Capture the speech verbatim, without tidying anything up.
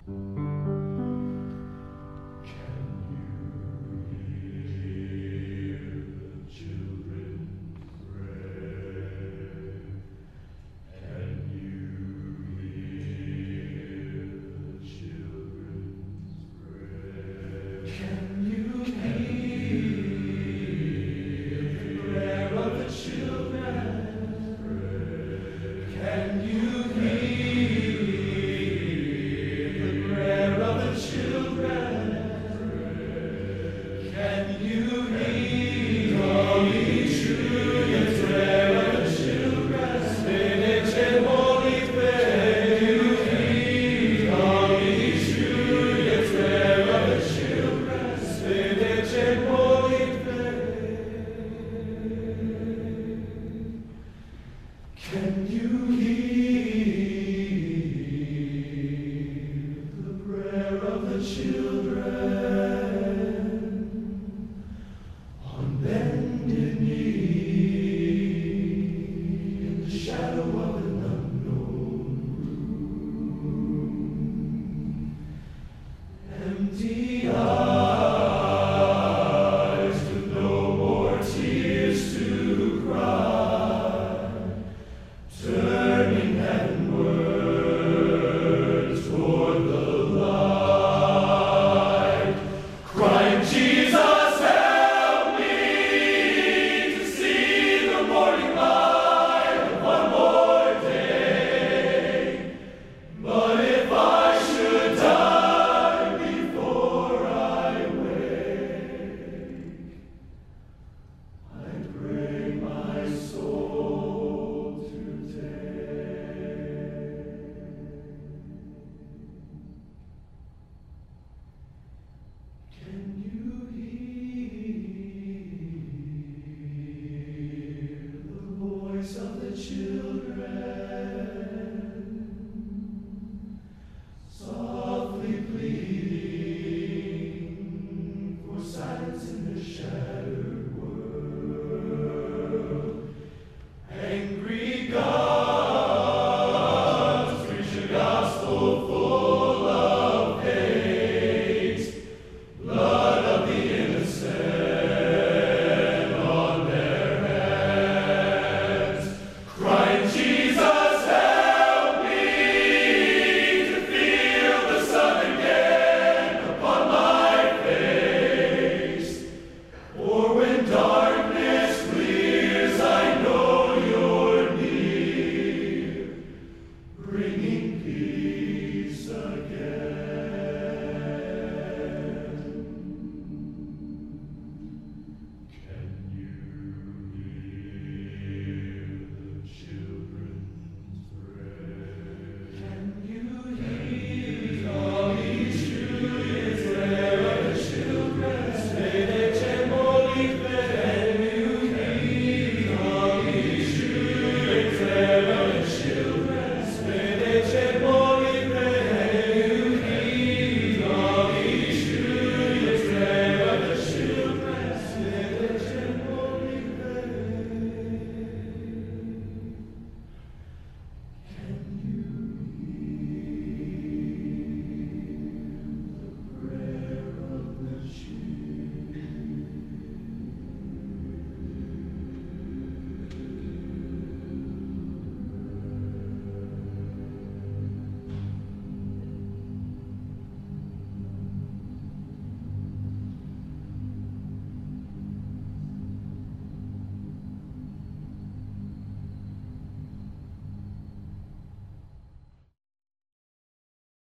Can you hear the prayer of the children on bended knee in the shadow of an unknown room? Empty eyes with no more tears to cry, turning heavenward toward the light, crying, Jesus, help me to see the morning light of one more day. But if I should die before I wake, I pray my soul to take. Can